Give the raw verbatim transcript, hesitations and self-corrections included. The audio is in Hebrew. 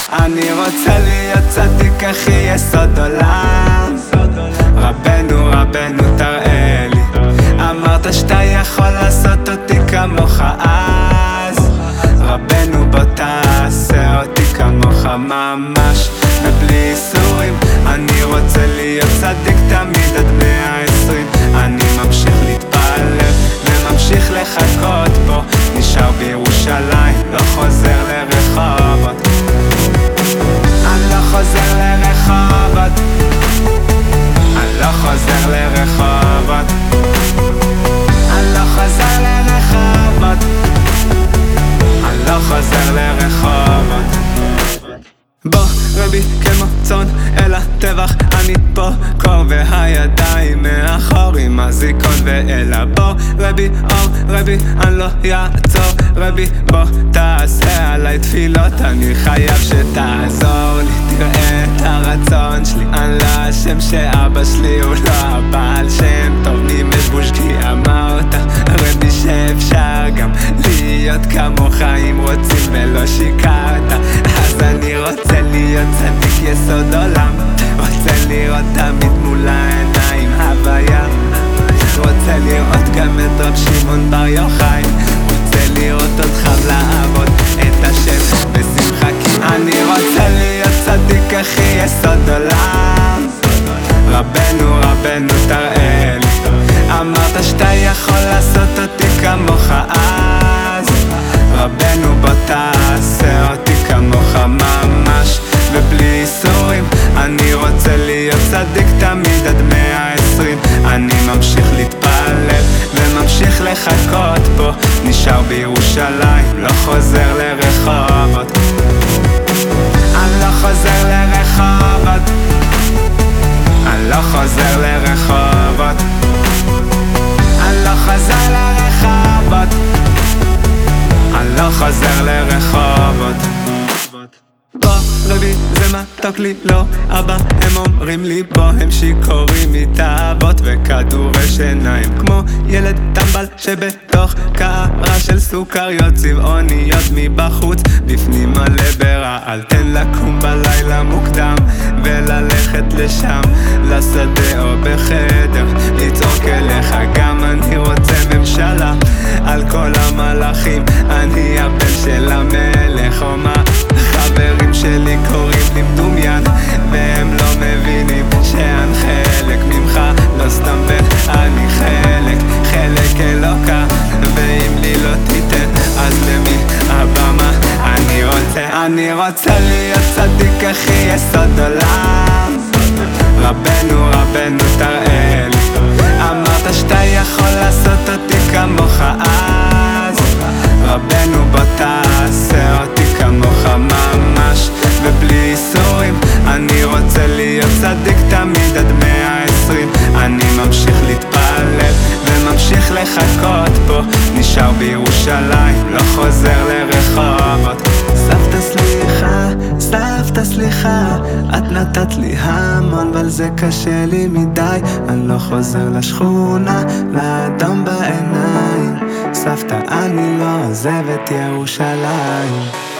אני רוצה להיות צדיק אחי יסוד עולם. רבנו רבנו תראה לי, אמרת שאתה יכול לעשות אותי כמוך אז רבנו בוא תעשה אותי כמוך ממש ובלי איסורים. אני רוצה להיות צדיק תמיד עד מאה ועשרים. אני ממשיך להתפלל וממשיך לחכות פה, נשאר בירושלים, לא חוזר לרחובות. אני לא חוזר לרחובות, אני לא חוזר לרחובות, אני לא חוזר לרחובות, אני לא חוזר לרחובות. בוא רבי כמו צאן אל הטבח, אני פה קור והידיים מאחור עם הזיכרון ואלה. בוא רבי אור רבי אני לא יעצור, רבי בוא תעשה עליי תפילות, אני חייב שתעזור לי. תראה את הרצון שלי, אני לא אשם שאבא שלי הוא לא הבעל שם טוב ממזבוש, כי אמרת רבי שאפשר גם להיות כמוך אם רוצים ולא שיקרת. אז אני רוצה להיות צדיק יסוד עולם, רוצה לראות תמיד מול העיניים הוויה, רוצה לראות גם את רב שמעון בר יוחאי, רוצה לראות אותך לעבוד את השם בשמחה, כי אני רוצה להיות צדיק אחי יסוד עולם. רבנו רבנו תראה לי, אמרת שאתה יכול לעשות אותי כמוך אז רבנו בוא תעשה אותי כמוך ממש ובלי איסורים. אני רוצה להיות צדיק תמיד עד מאה ועשרים. אני ממשיך להתפלל וממשיך לחכות פה, נשאר בירושלים, לא חוזר לרחובות. אני לא חוזר לרחובות, אני לא חוזר לרחובות, אני לא חוזר לרחובות, אני לא חוזר לרחובות. בוא רבי זה מתוק לי לא אבא, הם אומרים לי בוא, הם שיכורים מתאהבות וכדורי שיניים, כמו ילד טמבל שבתוך קערה של סוכריות צבעוניות מבחוץ, בפנים מלא ברעל. תן לקום בלילה מוקדם וללכת לשם לשדה או בחדר לצעוק אליך, גם אני רוצה ממשלה על כל המלאכים, אני הבן של המלך. או מה חברים שלי קוראים לי מדומיין והם לא מבינים שאני חלק ממך, לא סתם בן, אני חלק, חלק אלוקה, ואם לי לא תיתן אז למי הבמה? אני רוצה, אני רוצה להיות צדיק אחי יסוד עולם. רבנו רבנו תראה לי, אמרת שאתה יכול לעשות אותי כמוך אז רבנו בוא תעשה אותי כמוך ממש ובלי איסורים. אני רוצה להיות צדיק תמיד עד מאה ועשרים. אני ממשיך להתפלל וממשיך לחכות פה, נשאר בירושלים, לא חוזר לרחובות. סבתא סליחה, סבתא סליחה, את נתת לי המון אבל זה קשה לי מדי, אני לא חוזר לשכונה לאדום בעיניים. סבתא אני לא עוזב את ירושלים.